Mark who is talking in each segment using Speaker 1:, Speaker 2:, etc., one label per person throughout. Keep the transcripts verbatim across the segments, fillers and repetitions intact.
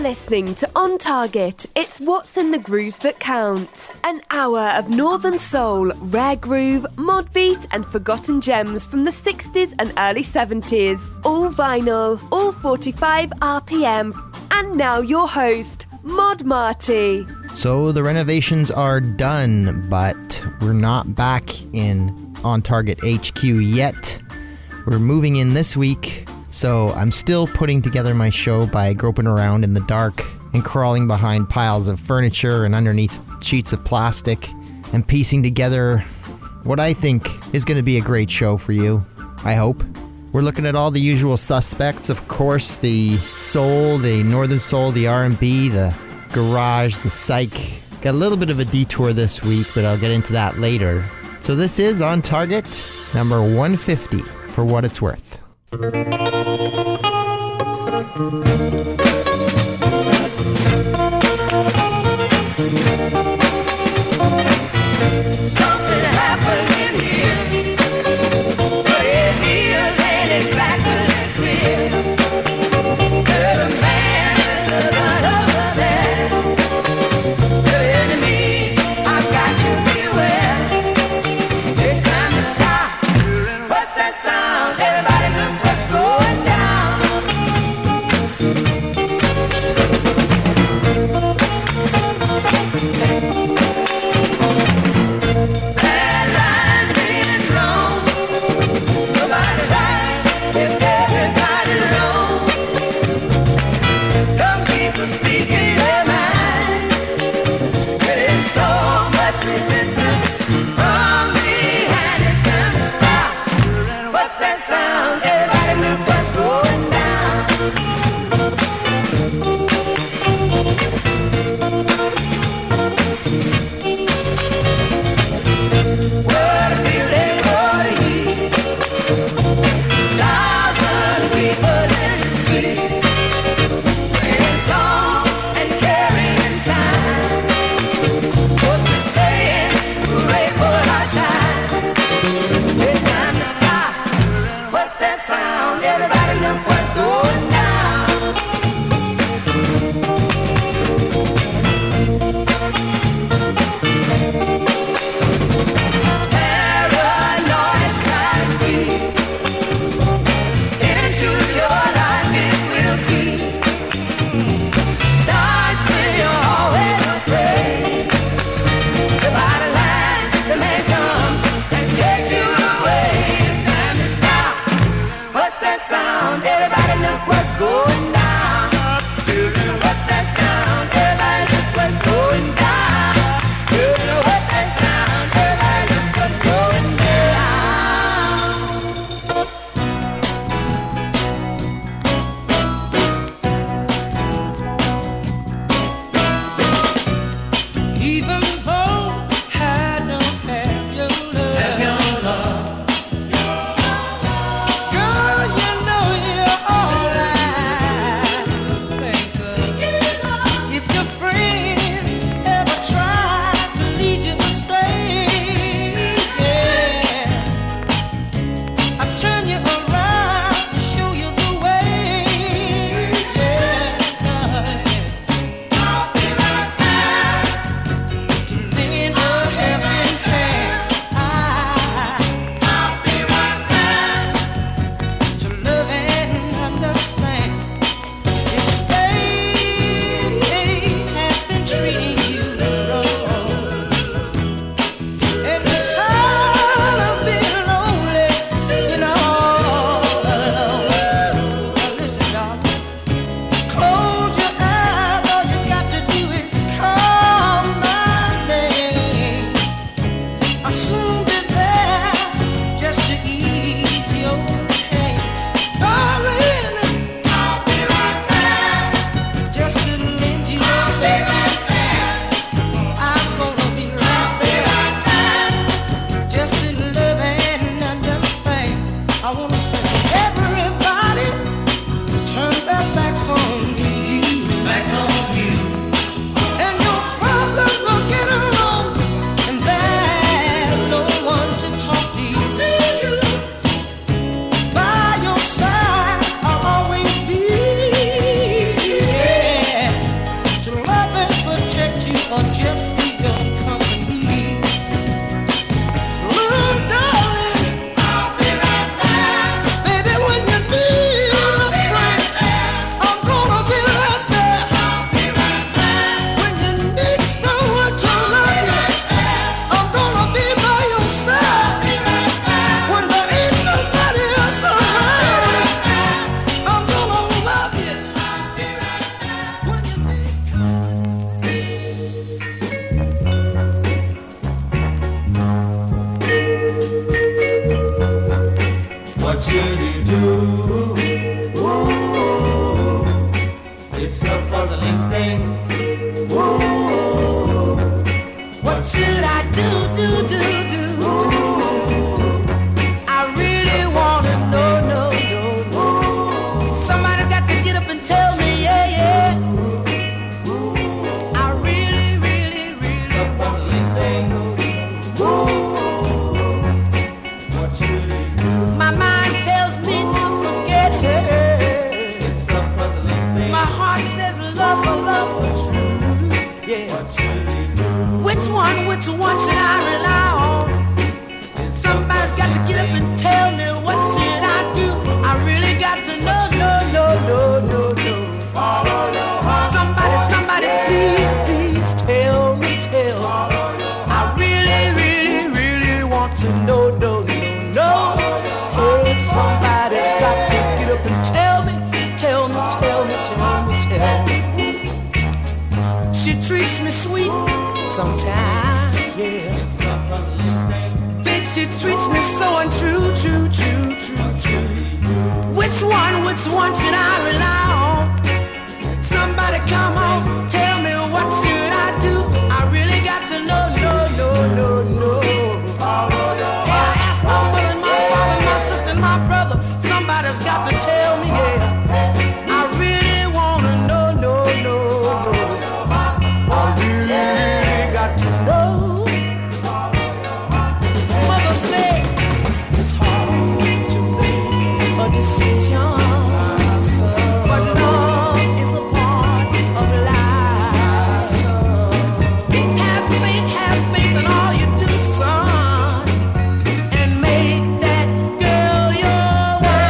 Speaker 1: listening to On Target. It's what's in the grooves that count. An hour of Northern Soul, rare groove, mod beat and forgotten gems from the sixties and early seventies. All vinyl, all forty-five R P M. And now your host, Mod Marty.
Speaker 2: So the renovations are done, but we're not back in On Target H Q yet. We're moving in this week. So I'm still putting together my show by groping around in the dark and crawling behind piles of furniture and underneath sheets of plastic and piecing together what I think is going to be a great show for you, I hope. We're looking at all the usual suspects, of course, the soul, the northern soul, the R and B, the garage, the psych. Got a little bit of a detour this week, but I'll get into that later. So this is On Target, number one fifty, for what it's worth. Something happened in here, but it feels ain't exactly clear. There's a man in the gun over there, telling me I've got to beware. It's time to stop. What's that sound? Everybody look what's going down.
Speaker 3: which one should I rely on? Somebody's got to get up and tell me what should I do. I really got to know, no, no, no, no, no. Somebody, somebody, please, please tell me, tell me. I really, really, really want to know, no, no, no. Hey, somebody's got to get up and tell me, tell me, tell me, tell me, tell me. She treats me sweet sometimes, yeah. Think she treats me so untrue, true, true, true, true. Which one, which one should I rely on? Somebody come on, tell me what should I do? I really got to know, no, no, no, no. Yeah, I asked my mother and my father, my sister and my brother. Somebody's got to tell me, yeah. I really wanna know, no, no, no. I really, really got to know. Mother said it's hard to make a decision, but love is a part of life. Have faith, have faith in all you do, son, and make that girl your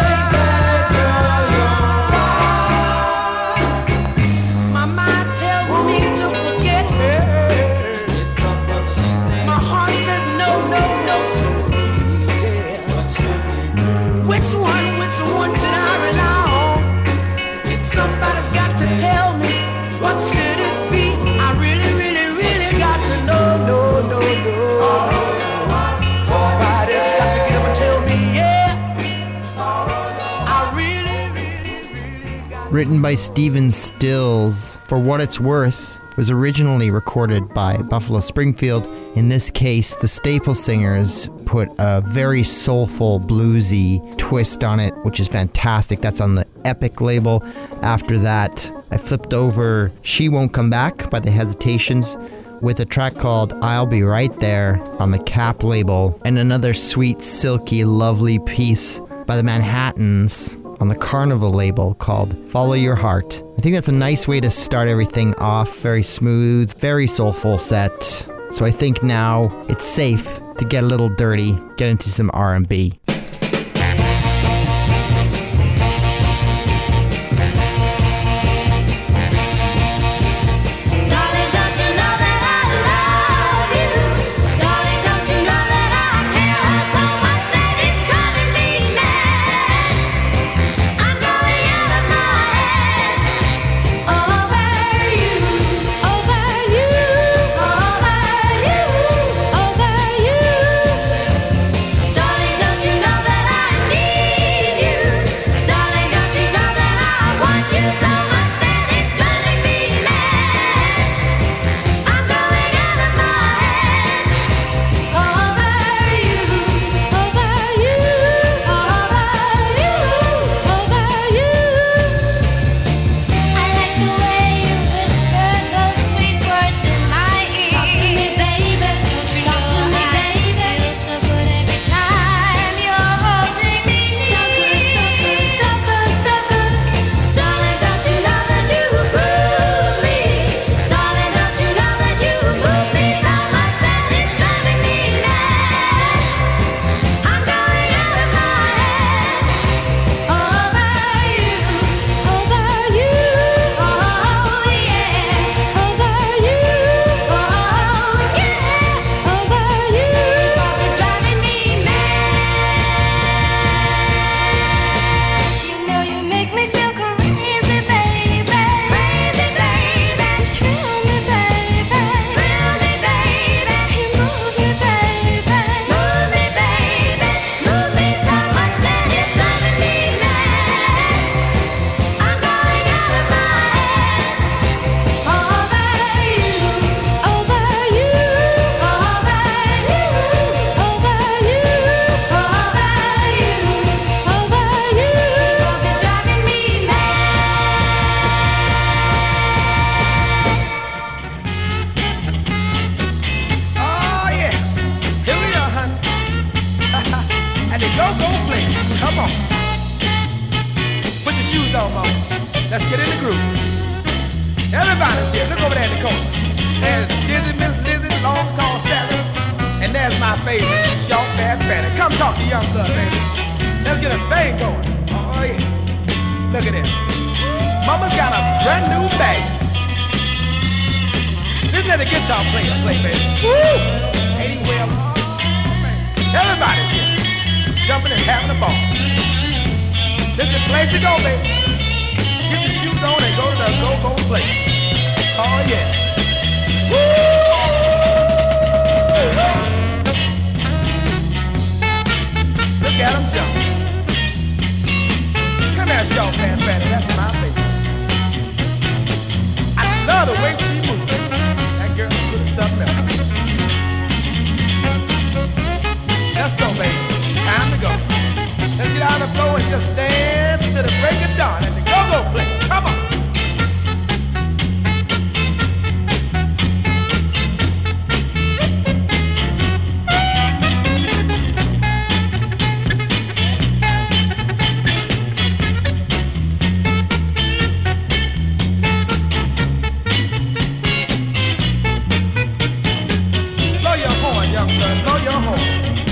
Speaker 3: wife. My mind tells me to forget her. My heart says no, no, no, sir. Yeah. Which one, which one should I rely on? Somebody's got to tell me what should it be. I really, really, really got to know, no, no, no. Somebody's got to get up and tell me, yeah. I really, really, really got to.
Speaker 2: Written by Stephen Stills. For What It's Worth was originally recorded by Buffalo Springfield. In this case, the Staple Singers put a very soulful, bluesy twist on it, which is fantastic. That's on the Epic label. After that, I flipped over She Won't Come Back by the Hesitations with a track called I'll Be Right There on the Cap label, and another sweet, silky, lovely piece by the Manhattans on the Carnival label called Follow Your Heart. I think that's a nice way to start everything off. Very smooth, very soulful set. So I think now it's safe to get a little dirty, get into some R and B.
Speaker 4: Darling, don't you know that I love you? Darling, don't you know that I care so much that it's driving me mad? I'm going out of my head over you, over you, over you, over you. Darling, don't you know that I need you? Darling, don't you know that I want you so much that it's driving me mad? I'm going out of my head over you, over you, over you, over you. I like the way you whisper those sweet words in my ear. Talk to me, baby. Don't you know I feel so good every time you're holding me near. So good, so good, so good. Darling, don't you know that you groove me? Darling, don't you know that you move me so much that it's driving me mad? I'm going out of my head over you, over you, oh yeah, over you, oh yeah, over you, 'cause it's driving me mad. You know you make me feel crazy, baby, crazy, baby, thrill me, baby, thrill me, baby, you move me, baby, move me, baby, move me so much that it's driving me mad. I'm going out of my head over you, over you, over you, over you, over you, over you, 'cause it's driving me
Speaker 3: Oh, yeah. Here we are, honey. And the go-go place. Come on. Put your shoes on, mama. Let's get in the groove. Everybody's here. Look over there in the corner. And Lizzie, Miss Lizzie, long, tall, Sally. Come talk to young blood, baby. Let's get a thing going. Oh, yeah. Look at this. Mama's got a brand new bag. This is the guitar player play, baby. Woo! eighty well. Oh, man. Everybody's here. Jumping and having a ball. This is the place to go, baby. Get your shoes on and go to the go-go place. Oh, yeah. Woo! Look at him jump. Come here, Shaw Fan Fanny. That's my baby. I love the way she moves. That girl is really something else. Let's go, baby. Time to go. Let's get out on the floor and just dance to the break of dawn at the go-go place. Come on. Blow your horn, young blood. Blow your horn.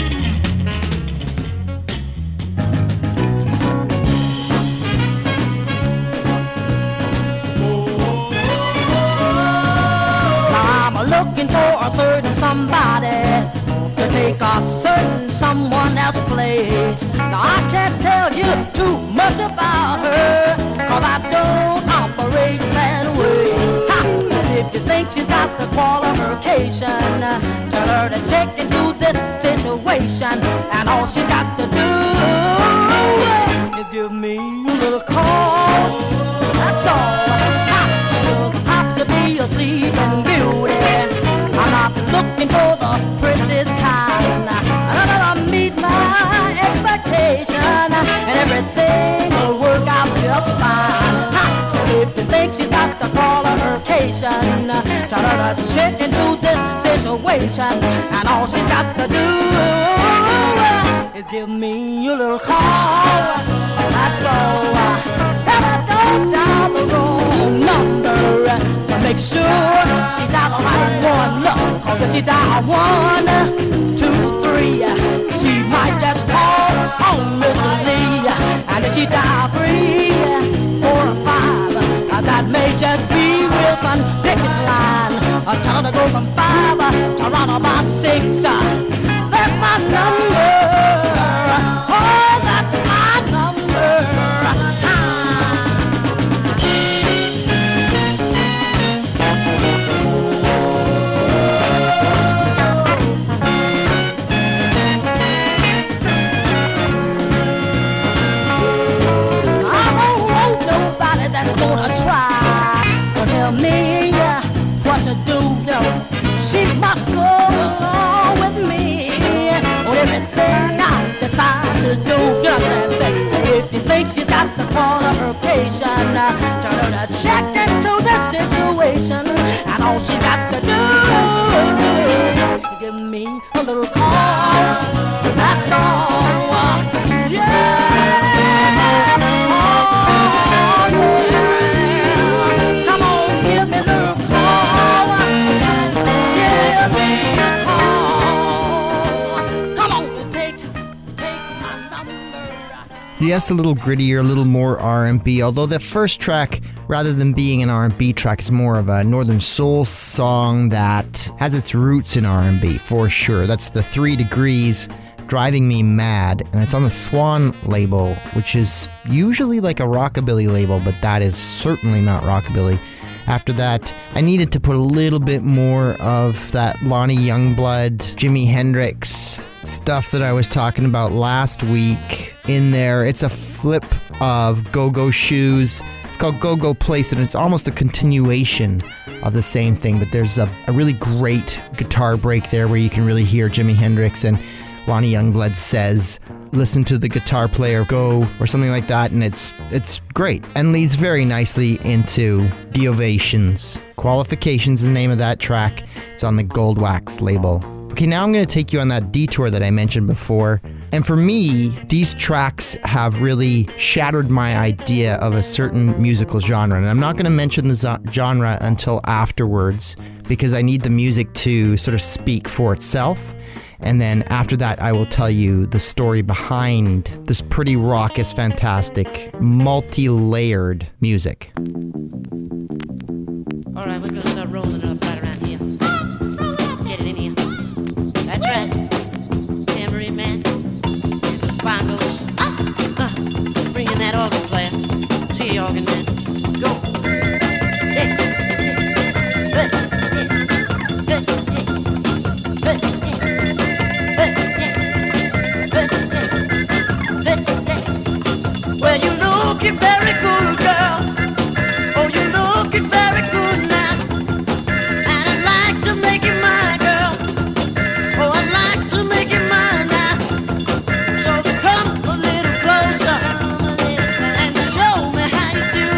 Speaker 5: Looking for a certain somebody to take a certain someone else's place. Now I can't tell you too much about her, cause I don't operate that way. Ha! And if you think she's got the qualification, tell her to check into this situation, and all she got to do is give me a little call. That's all. Ha! She doesn't have to be a sleeping beauty. I'm not looking for the prettiest kind. I'll meet my expectation, and everything will work out just fine. Ha! So if you think she's got the qualification, tell her to check into this situation, and all she's got to do is give me a little call. That's all. Tell her don't dial the wrong number, to make sure she dial the right one. Look, cause if she dial one, two, three, she might just call on Missus Lee. And if she dial three, four, or five, that may just be Wilson Pickett's line. Tell her to go from five to around about six. That's my number. Oh, that's my number. Gonna try to tell me uh, what to do. You know, she must go along with me on everything I decide to do. You know what I'm saying? So if you think she's got the qualification, uh, tell her to check into the situation, and all she got to do is give me a little call. That's all. Uh, yeah.
Speaker 2: Yes, a little grittier, a little more R and B, although the first track, rather than being an R and B track, is more of a Northern Soul song that has its roots in R and B, for sure. That's the Three Degrees, Driving Me Mad, and it's on the Swan label, which is usually like a rockabilly label, but that is certainly not rockabilly. After that, I needed to put a little bit more of that Lonnie Youngblood, Jimi Hendrix stuff that I was talking about last week in there. It's a flip of Go-Go Shoes. It's called Go-Go Place, and it's almost a continuation of the same thing, but there's a, a really great guitar break there where you can really hear Jimi Hendrix, and Lonnie Youngblood says, listen to the guitar player go, or something like that, and it's it's great, and leads very nicely into The Ovations. Qualifications is the name of that track. It's on the Gold Wax label. Okay, now I'm going to take you on that detour that I mentioned before. And for me, these tracks have really shattered my idea of a certain musical genre. And I'm not going to mention the zo- genre until afterwards, because I need the music to sort of speak for itself. And then after that, I will tell you the story behind this pretty raucous, fantastic, multi-layered music.
Speaker 6: All right, we're gonna start rolling up right around here. Get it in here. That's right. Tambourine man. Bongos. Ah, ah. Bring in that organ player. See organ man. Go. Hey. Hey. Hey. Hey. Hey. Hey. Well, you looking very good, girl. Oh, you looking very good now. And I'd like to make you mine, girl. Oh, I'd like to make you mine now. So come a little closer and show me how you do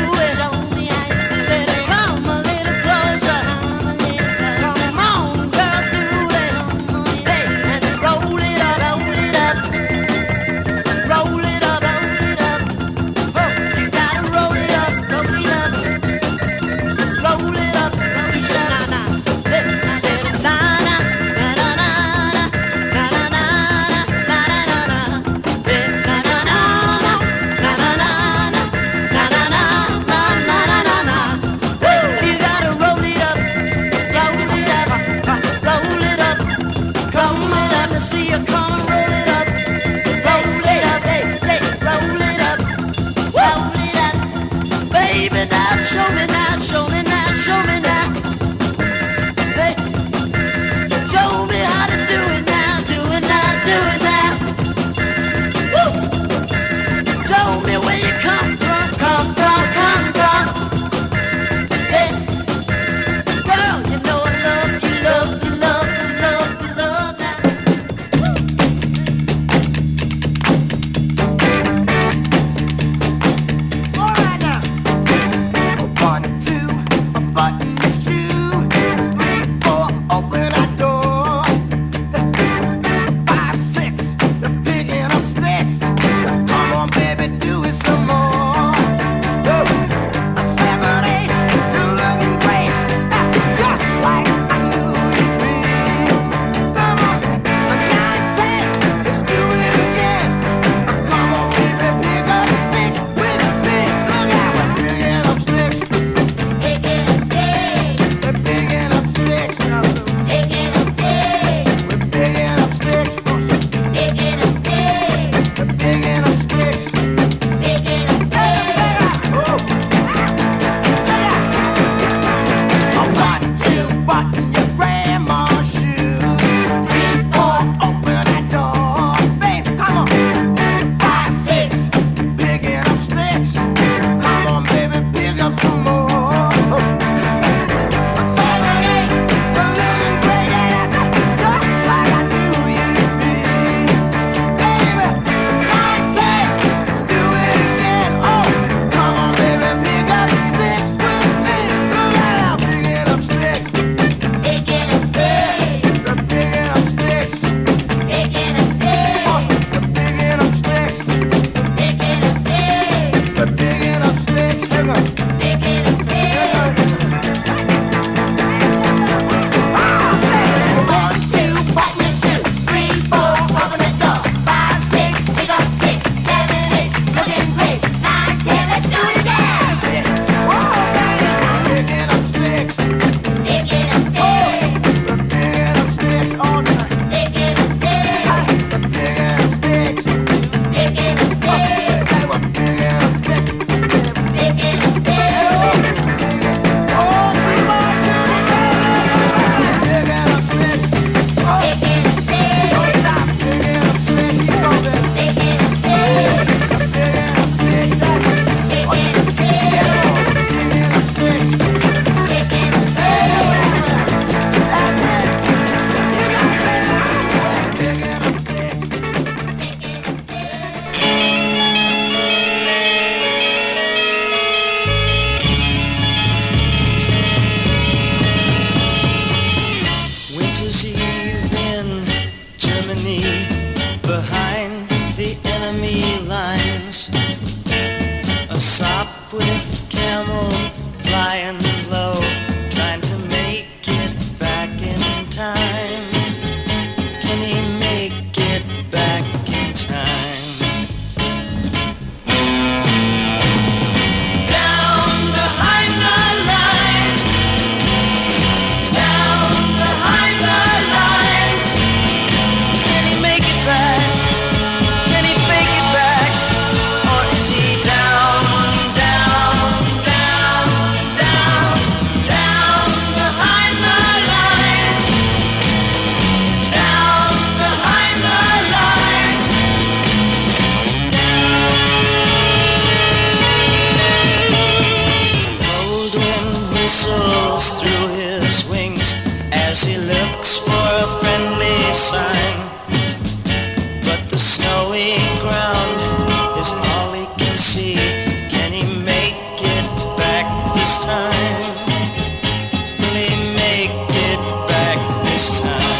Speaker 7: as he looks for a friendly sign. But the snowy ground is all he can see. Can he make it back this time? Will he make it back this time?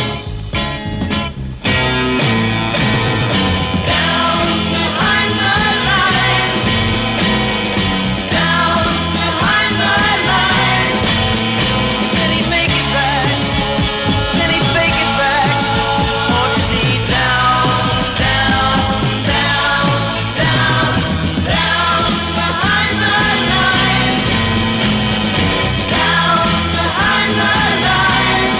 Speaker 7: Down behind the lines, down behind the lines. Can he make it back? Can he fake it back? Or is he down, down, down, down, down behind the lines? Down behind the lines.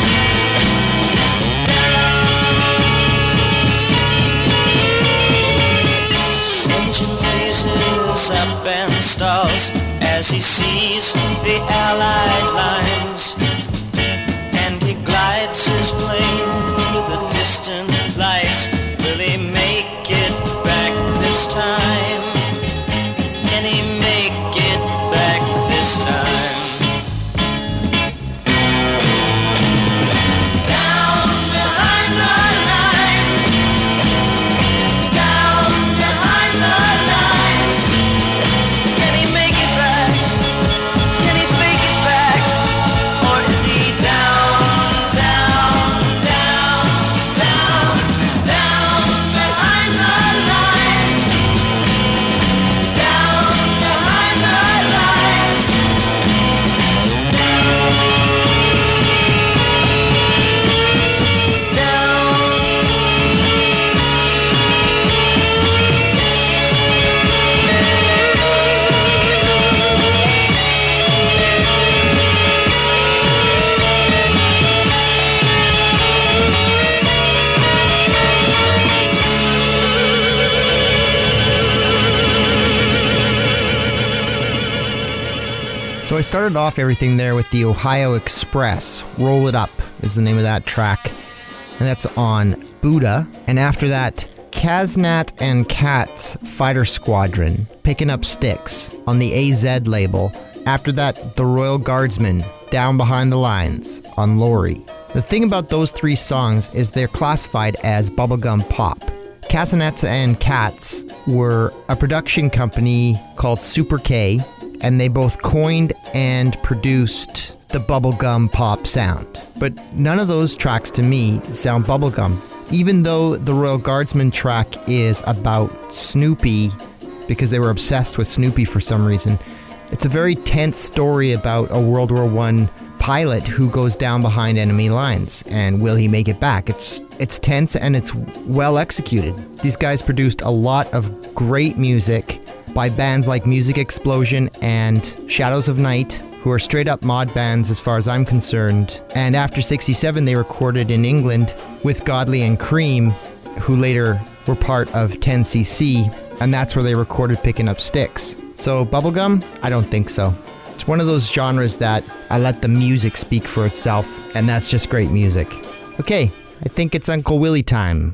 Speaker 7: Engine freezes up and stalls as he sees the Allied lines, and he glides his plane through the distant lights. Will he make it back this time? Can he make it back this time? Down behind the lines, down behind the lines. Can he make it back? Can he fake it back? Or is he down, down, down, down, down behind the lines? Down behind the lines.
Speaker 2: So I started off everything there with the Ohio Express. Roll It Up is the name of that track. And that's on Buddha. And after that, Kaznat and Kat's Fighter Squadron, Picking Up Sticks on the A Z label. After that, the Royal Guardsmen, Down Behind the Lines on Lori. The thing about those three songs is they're classified as bubblegum pop. Kaznats and Katz were a production company called Super K, and they both coined and produced the bubblegum pop sound. But none of those tracks to me sound bubblegum. Even though the Royal Guardsman track is about Snoopy, because they were obsessed with Snoopy for some reason, it's a very tense story about a World War One pilot who goes down behind enemy lines, and will he make it back? It's it's tense and it's well executed. These guys produced a lot of great music by bands like Music Explosion and Shadows of Night, who are straight up mod bands as far as I'm concerned. And after sixty-seven, they recorded in England with Godley and Cream, who later were part of ten C C, and that's where they recorded Picking Up Sticks. So bubblegum? I don't think so. It's one of those genres that I let the music speak for itself, and that's just great music. Okay, I think it's Uncle Willie time.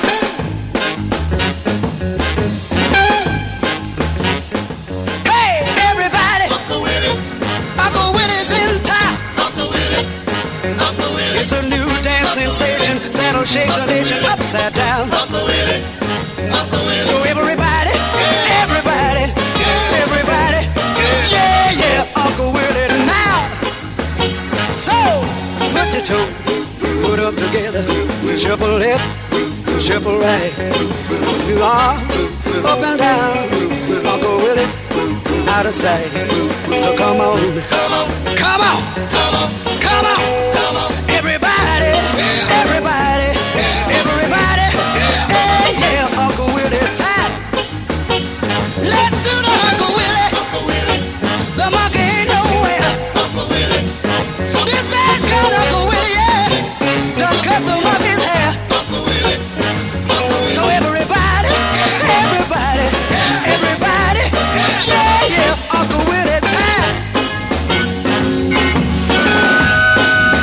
Speaker 3: Hey, everybody! Uncle Willie! Uncle Willie's in town! Uncle Willie! Uncle Willie! It's a new dance sensation that'll shake the nation upside down. Uncle Willie! Uncle Willie! So everybody, everybody, everybody, yeah, yeah, Uncle Willie now. So, put your toe, put them together, shuffle left, shuffle right. You are up and down, Uncle Willie's out of sight. So come on, come on, come on, come on, come on, come on. Everybody, everybody, everybody, yeah, yeah, Uncle Willie time. Let's do the Uncle Willie. Uncle Willie. The monkey ain't nowhere. Uncle Willie. This man's called Uncle Willie, yeah. Done cut the monkey's hair. Uncle Willie. Uncle Willie. So everybody, everybody, everybody, yeah, yeah, Uncle Willie time.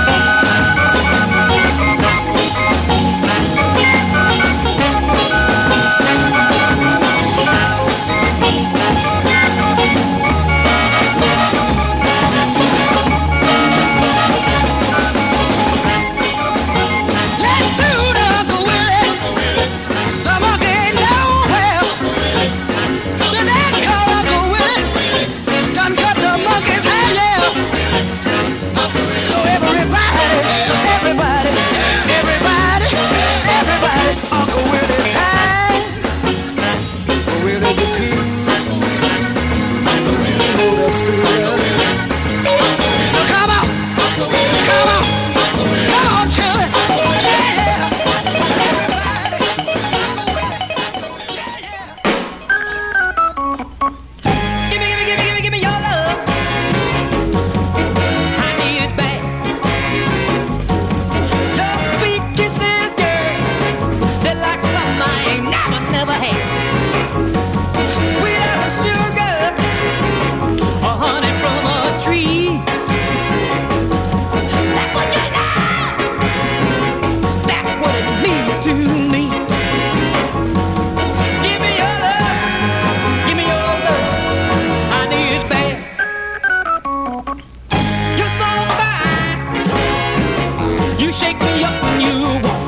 Speaker 5: shake me up when you walk.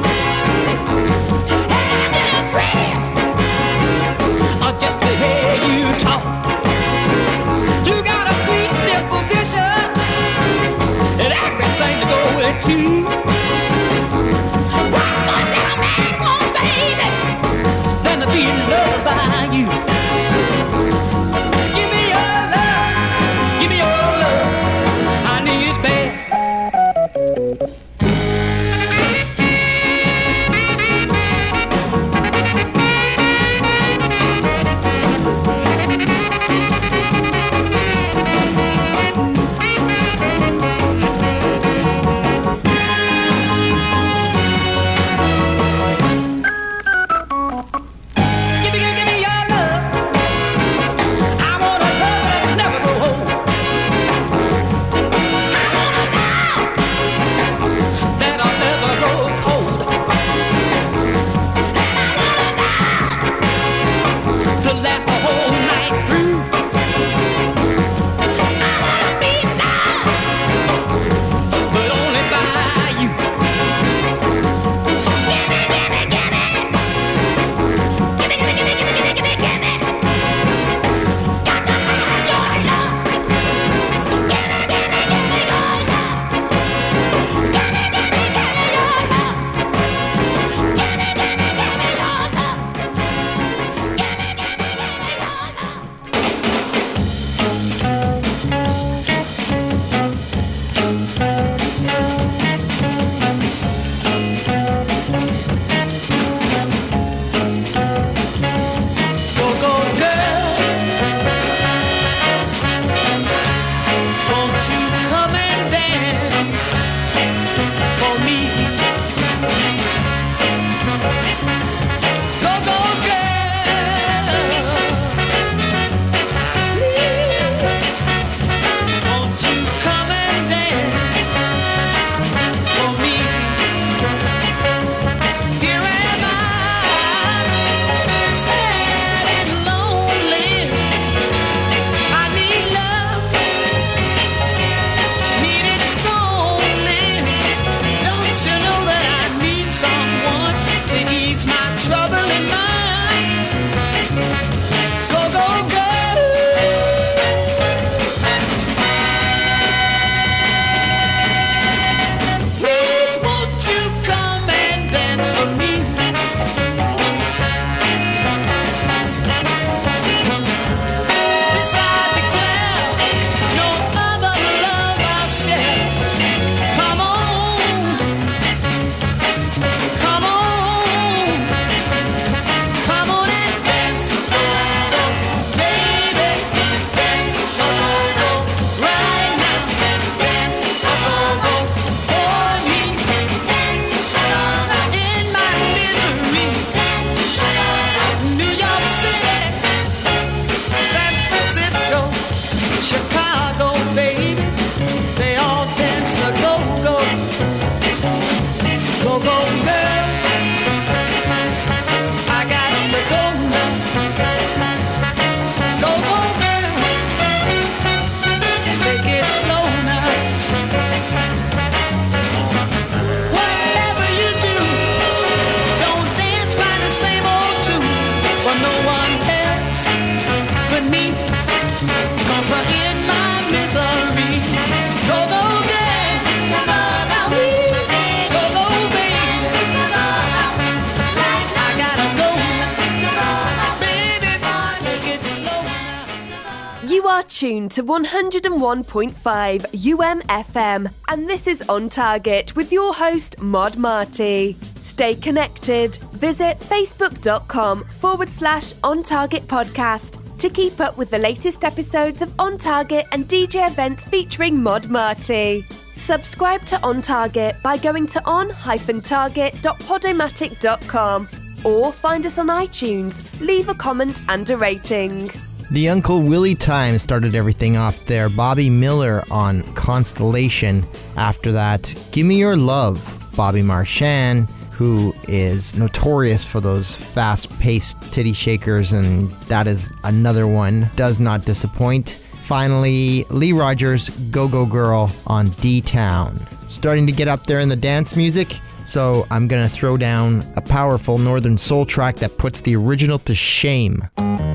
Speaker 5: And in a thrill, uh, just to hear you talk. You got a sweet disposition and everything to go with tea. One more little man, one baby, than to be loved by you. Give me your love, give me your love, I need it bad. Give me, give me your love. I want a love that never grow old. I want a love that'll never grow cold. And I want a love to last the whole night through. I wanna be loved, but only by you. Give me, give me, give me. Give me, give me, give me, give me, give me, give me, give me. Got to have your love. Give me, give me, give me your love. Give me, give me, give me your love. Give me, give me, give me your love. Give me, give me, give me your love. Go, go, girl. Won't you come and dance for me? Go, go, girl. Please. Won't you come and dance for me? Here am I, sad and lonely. I need love, need it strongly. Don't you know that I need someone to ease my troubling mind? Go, go, girl. Please, won't you come and dance for me? This I declare, no other love I'll share. Come on, come on, come on and dance a go-go, baby, dance a go-go, right now, dance a go-go for me, in my misery, New York City, San Francisco, Chicago, baby, they all dance the go-go, go-go girl. I got to go now, go-go girl, take it slow now. Whatever you do, don't dance by the same old tune for no one else but me. 'Cause I'm in my misery. Go, go, girl. Go, go, baby. I gotta go now. Baby, take it slow now.
Speaker 1: You are tuned to one oh one point five U M F M, and this is On Target with your host, Mod Marty. Stay connected. Visit facebook.com forward slash On Target podcast to keep up with the latest episodes of On Target and D J events featuring Mod Marty. Subscribe to On Target by going to on dash target dot podomatic dot com or find us on iTunes. Leave a comment and a rating.
Speaker 2: The Uncle Willie time started everything off there. Bobby Miller on Constellation. After that, Give Me Your Love, Bobby Marchand, who is notorious for those fast-paced titty shakers, and that is another one. Does not disappoint. Finally, Lee Rogers, Go Go Girl on D-Town. starting to get up there in the dance music, so I'm gonna throw down a powerful Northern Soul track that puts the original to shame.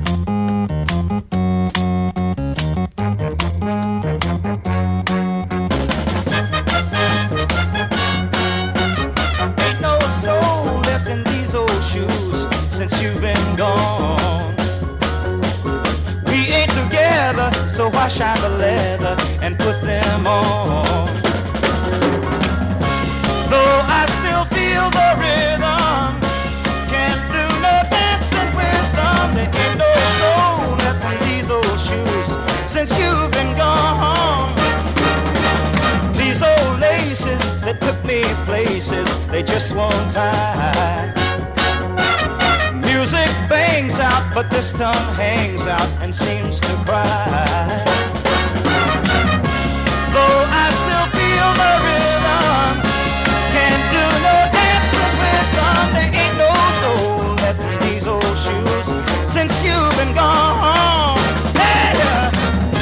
Speaker 7: Ain't no soul left in these old shoes since you've been gone. We ain't together, so why shine the leather and put them on? Though I still feel the rhythm, can't do no dancing with them. There ain't no soul left in these old shoes since you've been gone. These old laces that took me places, they just won't tie. Music bangs out, but this tongue hangs out and seems to cry. Though I still feel the rhythm, can't do no dancing with them. There ain't no soul left in these old shoes since you've been gone. Hey, yeah.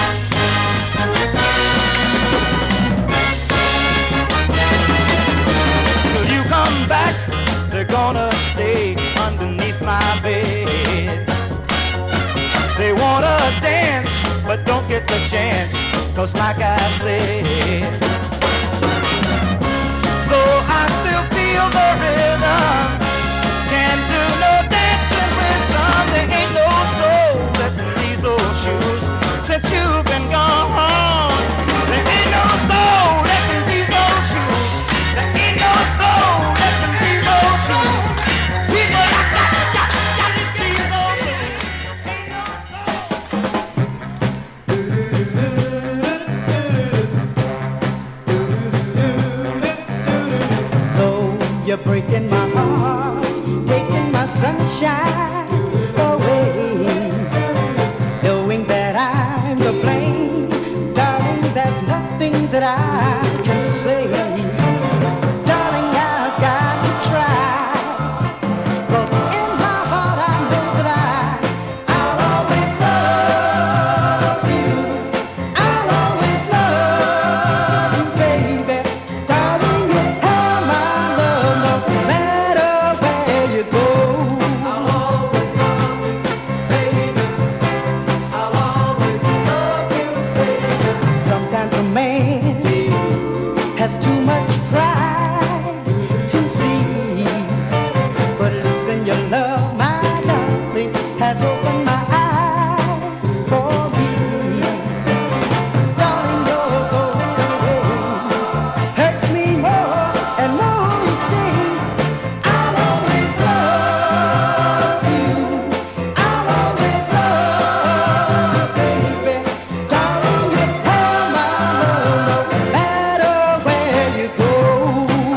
Speaker 7: Till you come back, they're gonna stay underneath my bed. They wanna dance, but don't get the chance, 'cause like I said, though I still feel the rhythm, can't do no dancing with them. There ain't no soul left in these old shoes since you've been gone. There ain't no soul left in these old shoes. There ain't no soul left in these old shoes. People like that, that, that, these old shoes. Ain't no
Speaker 3: Though you're breaking my heart, taking my sunshine away, knowing that I'm to blame, darling, there's nothing that I can say. Darling, I've got to try, 'cause in my heart I know that I, I'll always love you. I'll always love you, baby. Darling, you have my love no matter where you go. I'll always love you, baby. I'll always love you, baby. Sometimes a man has too much pride to see, but losing your love, my darling, has opened my eyes for me. Darling, your going away hurts me more and more each day. I'll always love you. I'll always love you, baby. Darling, you have my love no matter where you go.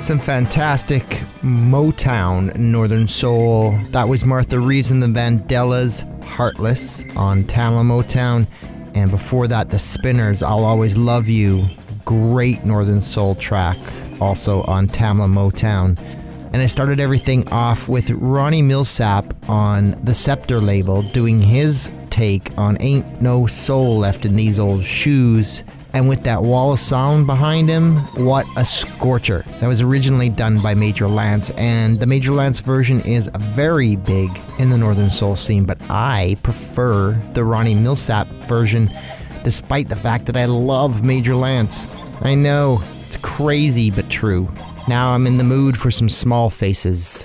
Speaker 2: Some fantastic Motown Northern Soul. That was Martha Reeves and the Vandellas, Heartless on Tamla Motown. And before that, the Spinners, I'll Always Love You. Great Northern Soul track, also on Tamla Motown. And I started everything off with Ronnie Millsap on the Scepter label doing his take on Ain't No Soul Left in These Old Shoes. And with that wall of sound behind him, what a scorcher. That was originally done by Major Lance, and the Major Lance version is very big in the Northern Soul scene, but I prefer the Ronnie Millsap version, despite the fact that I love Major Lance. I know, it's crazy but true. Now I'm in the mood for some Small Faces.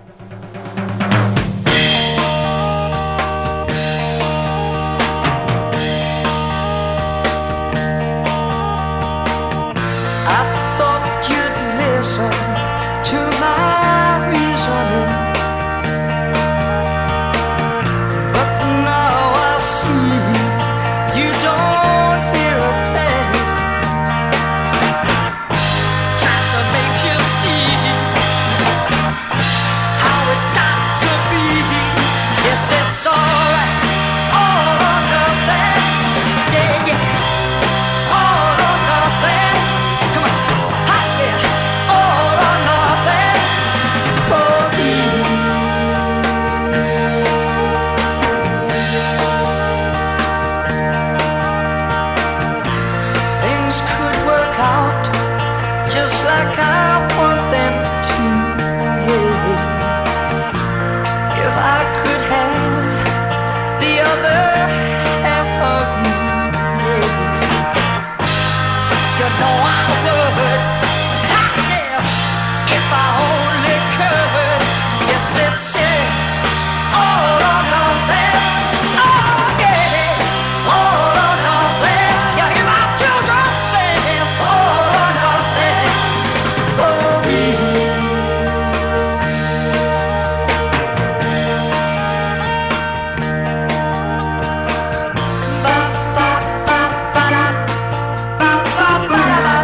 Speaker 3: To my reasoning, but now I see you don't hear a thing. Try to make you see how it's got to be. Yes, it's alright, all or nothing. Yeah, yeah, all or nothing. Come on, hot, yeah. All or nothing for me. Things could work out just like I want them to. Yeah. If I could have the other half of me, yeah. You know I would. If I only could, yes, it's yeah, all or nothing, oh yeah, all or nothing. You hear my children sing, all or nothing for me. Ba ba ba ba da, ba ba ba da.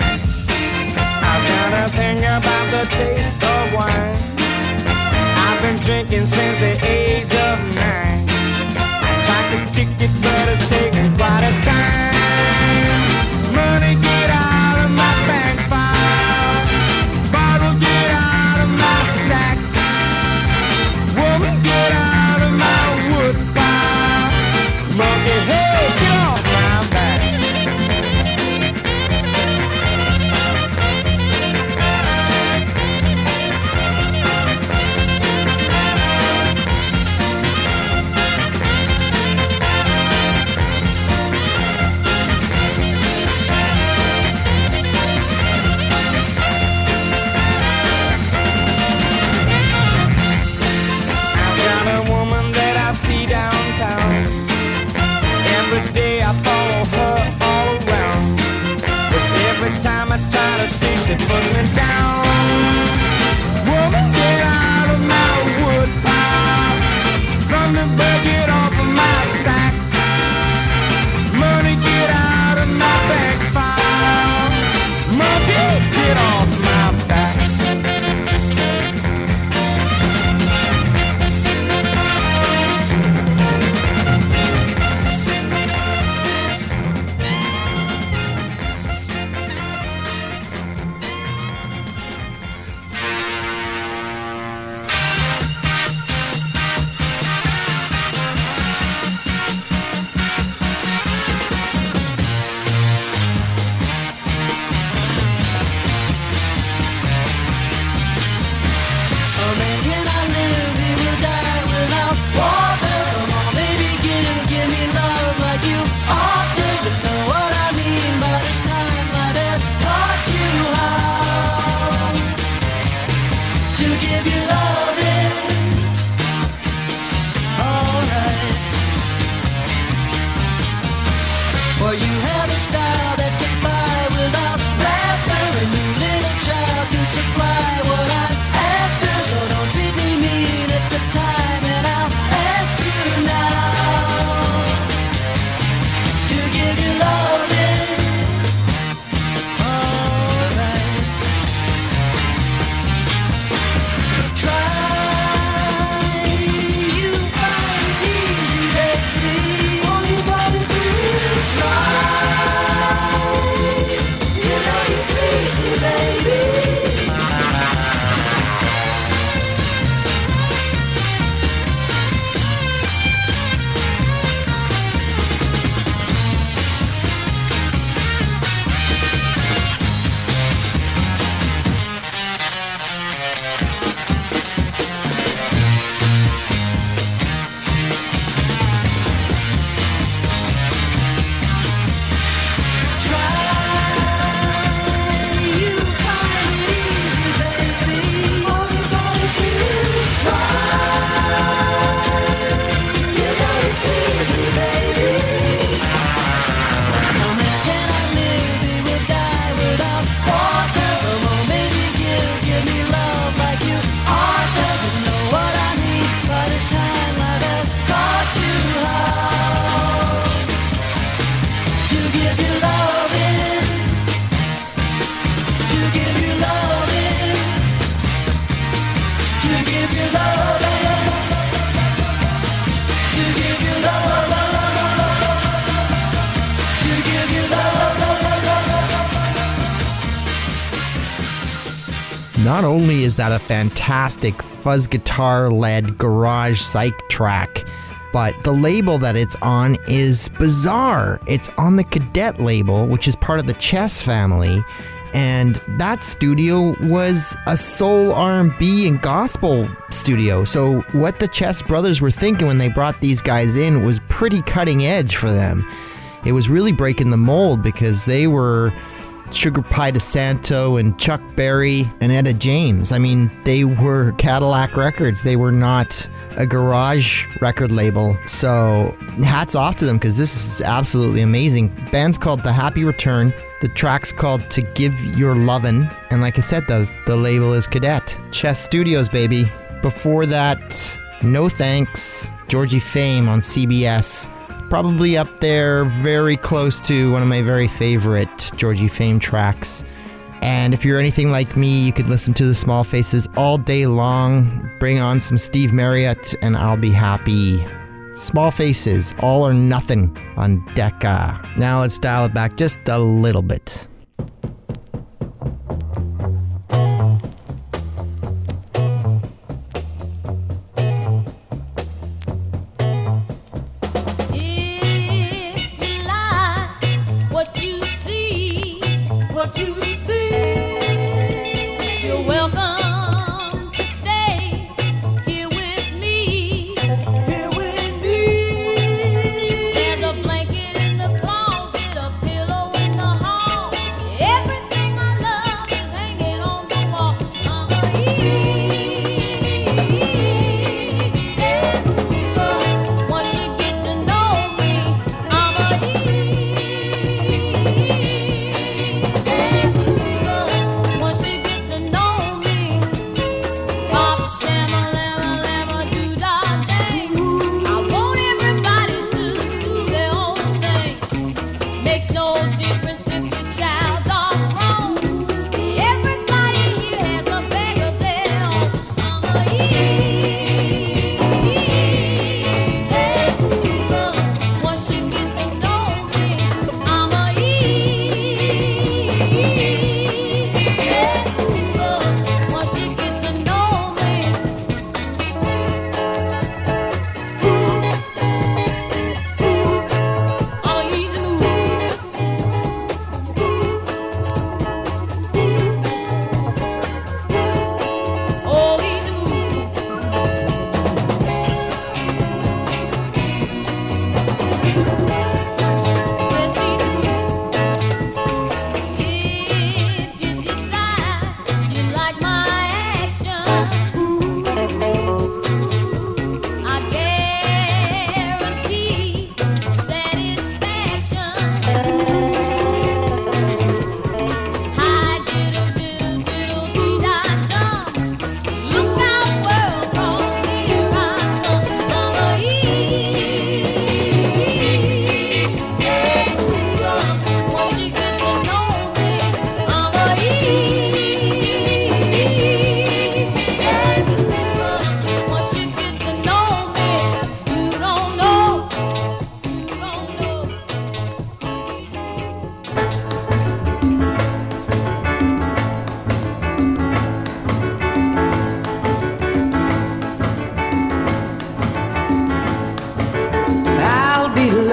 Speaker 8: I've been
Speaker 3: neighbors went down. Woman, get out of my wood pile. Thunderbird, get off of my stack. Money, get out of my bank file. Monkey, get off my back.
Speaker 2: Not only is that a fantastic fuzz guitar-led garage psych track, but the label that it's on is bizarre. It's on the Cadet label, which is part of the Chess family, and that studio was a soul R and B and gospel studio. So what the Chess brothers were thinking when they brought these guys in was pretty cutting edge for them. It was really breaking the mold because they were Sugar Pie DeSanto and Chuck Berry and Etta James. I mean, they were Cadillac Records. They were not a garage record label. So hats off to them because this is absolutely amazing. Band's called The Happy Return. The track's called To Give Your Lovin'. And like I said, the, the label is Cadet. Chess Studios, baby. Before that, No Thanks, Georgie Fame on C B S. Probably up there, very close to one of my very favorite Georgie Fame tracks. And if you're anything like me, you could listen to the Small Faces all day long. Bring on some Steve Marriott and I'll be happy. Small Faces, All or Nothing on Decca. Now let's dial it back just a little bit.
Speaker 4: Every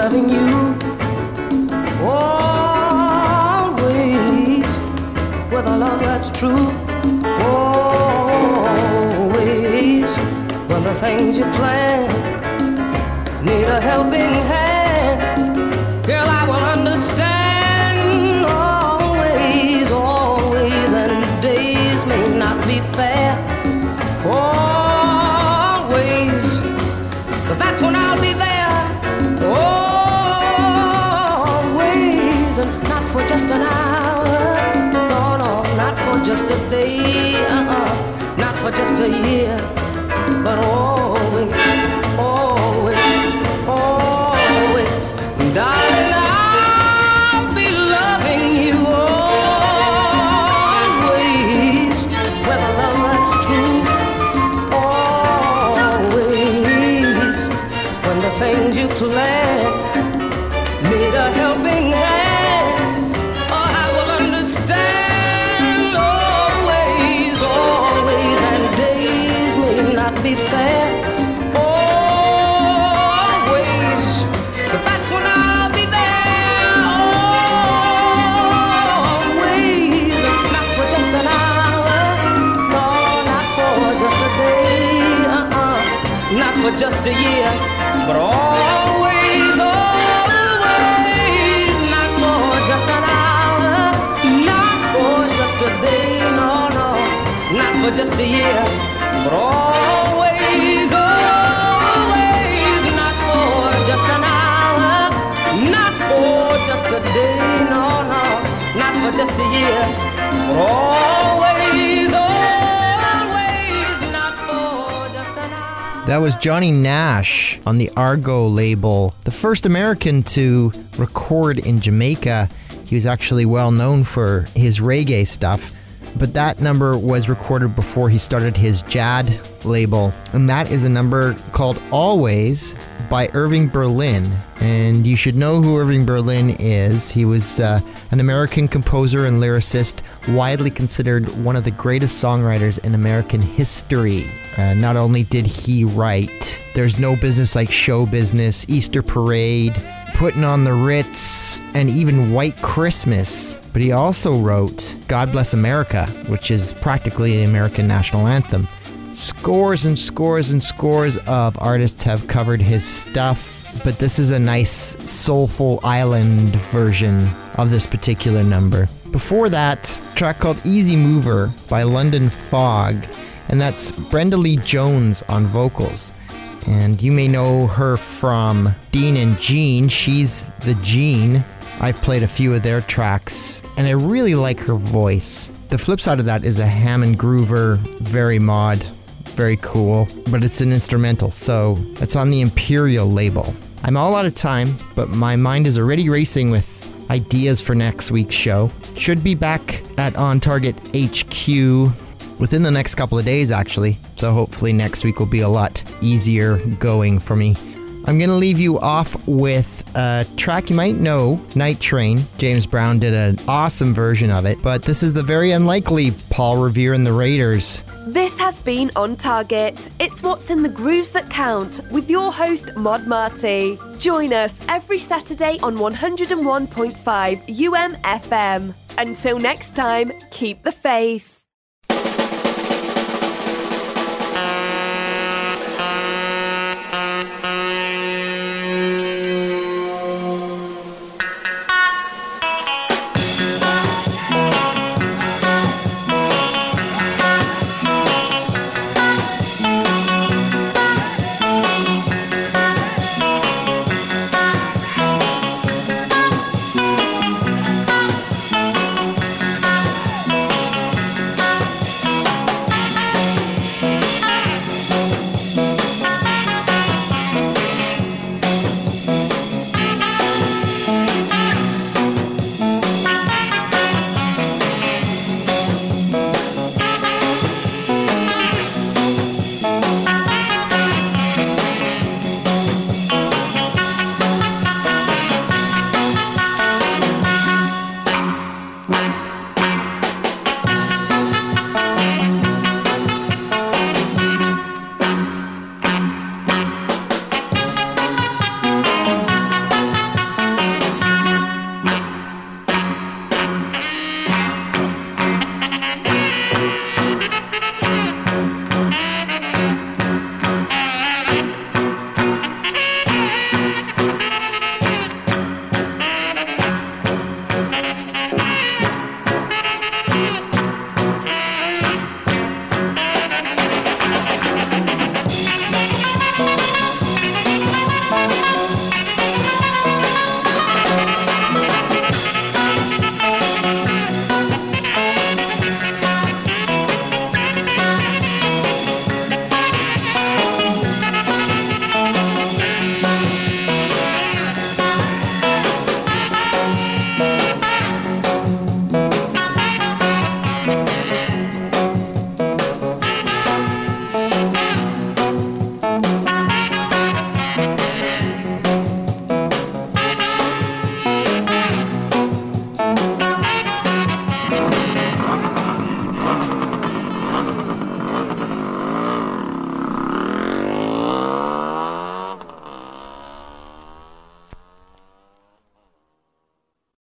Speaker 5: loving you always with a love that's true. Always when the things you plan need a helping hand, girl, I will understand. Always, always, and days may not be fair. Always, but that's when I'll be there. Always, and not for just an hour. No, no, not for just a day. Uh-uh, not for just a year. But always, always, always, darling, I'll be loving you always, with a love that's true. Always, when the things you plan need a helping hand, oh, I will understand. Always, always, and days may not be fair. Always, but that's when I'll be there. Always, not for just an hour, no, not for just a day, uh-uh, not for just a year, but always, always, not for just an hour, not for just a day, no, no, not for just a year, but always, always, not for just an hour, not for just a day, no, no, not for just a year, but always, always, not for just an hour.
Speaker 2: That was Johnny Nash on the Argo label, the first American to record in Jamaica. He was actually well known for his reggae stuff, but that number was recorded before he started his Jad label, and that is a number called Always by Irving Berlin. And you should know who Irving Berlin is. He was uh, an American composer and lyricist, widely considered one of the greatest songwriters in American history. Uh, not only did he write There's No Business Like Show Business, Easter Parade, Putting on the Ritz, and even White Christmas, but he also wrote God Bless America, which is practically the American national anthem. Scores and scores and scores of artists have covered his stuff, but this is a nice soulful island version of this particular number. Before that, a track called Easy Mover by London Fog, and that's Brenda Lee Jones on vocals. And you may know her from Dean and Jean. She's the Jean. I've played a few of their tracks, and I really like her voice. The flip side of that is a Hammond Groover, very mod, very cool, but it's an instrumental, so it's on the Imperial label. I'm all out of time, but my mind is already racing with ideas for next week's show. Should be back at On Target H Q within the next couple of days, actually, so hopefully next week will be a lot easier going for me. I'm going to leave you off with a track you might know, Night Train. James Brown did an awesome version of it, but this is the very unlikely Paul Revere and the Raiders.
Speaker 1: This has been On Target. It's what's in the grooves that count with your host, Mod Marty. Join us every Saturday on one oh one point five U M F M. Until next time, keep the faith.